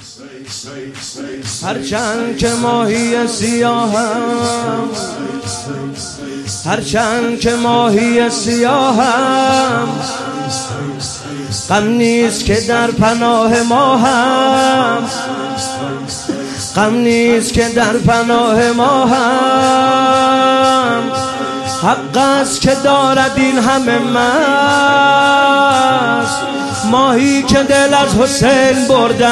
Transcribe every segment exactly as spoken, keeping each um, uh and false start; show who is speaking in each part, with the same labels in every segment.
Speaker 1: هرچند که ماهی سیاهم، هرچند که ماهی سیاهم، غم نیست که در پناه ما هم، غم نیست که در پناه ما هم. حق است که دارد این همه مست، ماهی که دل از حسین برده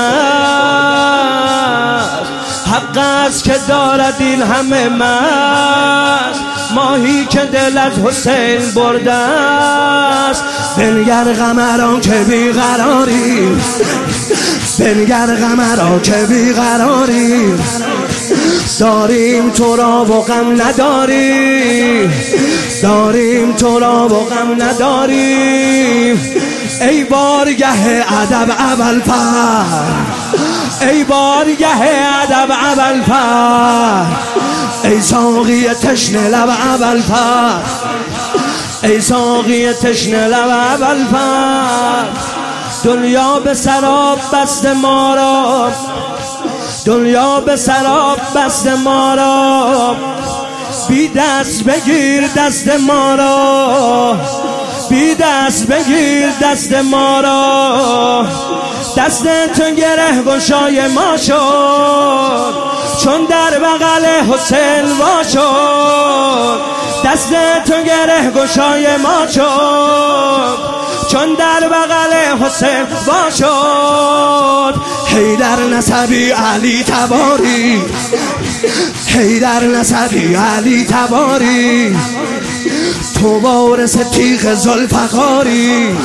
Speaker 1: است. حق است که دارد این همه مست، ماهی که دل از حسین برده است. بنگر قمران که بیقراری، بنگر قمران که بیقراری، داریم تو را و غم نداریم، داریم تو را و غم نداریم. ای بارگه ادب ابوالفضل، ای بارگه ادب ابوالفضل، ای ساقی تشنه لب ابوالفضل، ای ساقی تشنه لب ابوالفضل. دنیا به سراب بسته ما را، دنیا به سراب بسته ما را، بی دست بگیر دست ما را، بی دست بگیر دست ما را. دست تو گره گشای ما شد، چون در بغل حسین وا شد. دست تو گره گشای ما شد، چون در بغل حسین وا شد. حیدر نسبی علی تباری، حیدر نسبی علی تباری، تو وارث تیغ ذوالفقاری،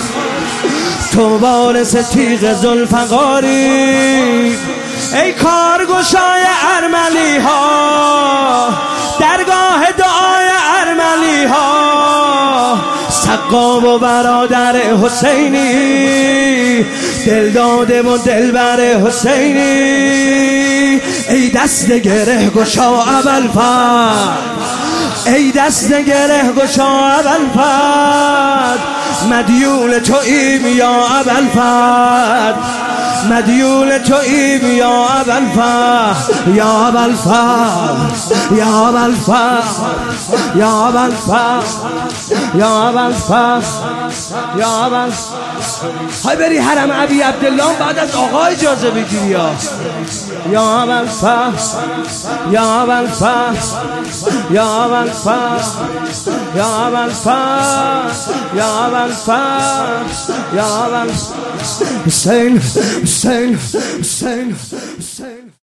Speaker 1: تو وارث تیغ ذوالفقاری. ای کارگشای ارملی ها، درگاه دعای ارملی ها، سقا و برادر حسینی، دل داده و دلبر حسینی. ای دست گره گشا ابوالفضل، ای دست گره گشا ابوالفضل، مدیون توییم یا ابوالفضل، مدیون توییم یا ابوالفضل، یا ابوالفضل، یا ابوالفضل، یا ابوالفضل، یا ابوالفضل، یا ابوالفضل. های بری حرم ابی عبدالله بعد از آقا اجازه بگیری یا یا ابوالفضل، یا ابوالفضل، یا ابوالفضل، یا ابوالفضل، یا ابوالفضل، یا ابوالفضل. حسین حسین حسین حسین